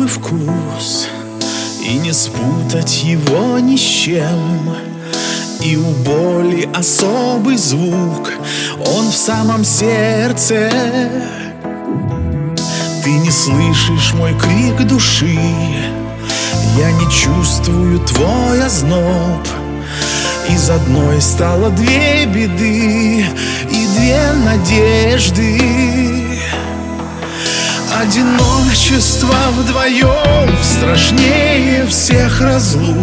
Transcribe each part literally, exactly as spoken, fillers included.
знакомый вкус, и не спутать его ни с чем. И у боли особый звук, он в самом сердце. Ты не слышишь мой крик души, я не чувствую твой озноб. Из одной стало две беды и две надежды. Одиночество вдвоем страшнее всех разлук.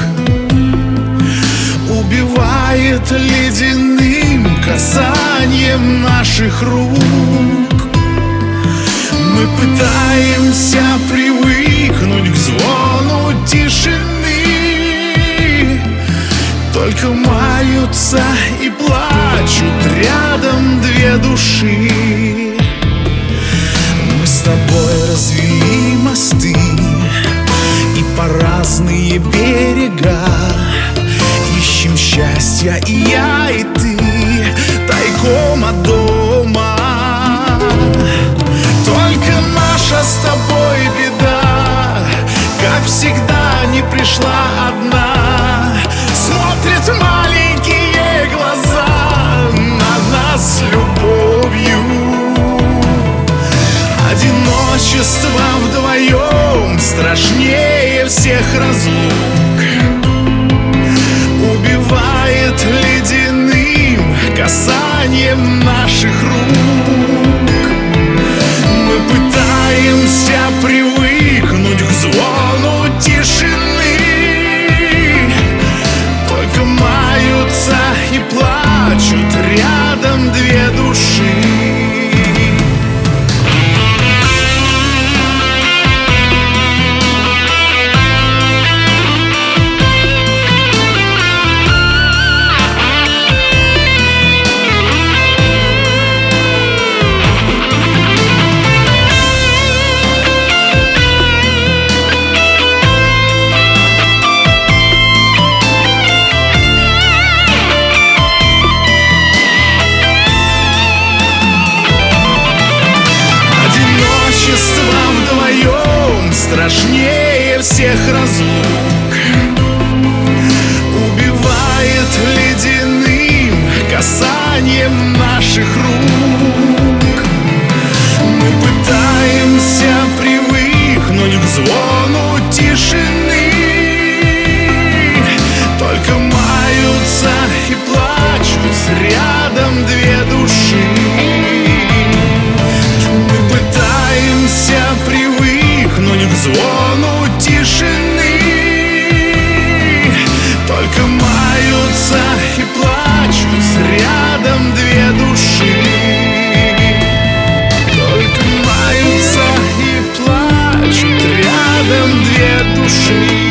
Убивает ледяным касанием наших рук. Мы пытаемся привыкнуть к звону тишины, только маются и плачут рядом две души. Мы с тобой развели мосты и по разные берега ищем счастья, и я, и ты, тайком от дома. Только наша с тобой беда, как всегда, не пришла одна. Смотрят маленькие глаза на нас с любовью. Одиночество вдвоем страшнее всех разлук. Убивает ледяным касанием наших рук. Мы пытаемся привыкнуть к звону тишины, только маются и плачут рядом две души. Страшнее всех разлук. Убивает ледяным касанием наших рук. Мы пытаемся привыкнуть к звону тишины, только маются и плачут рядом две души. Мы пытаемся привыкнуть к звону тишины, только маются и плачут рядом две души. Только маются и плачут рядом две души.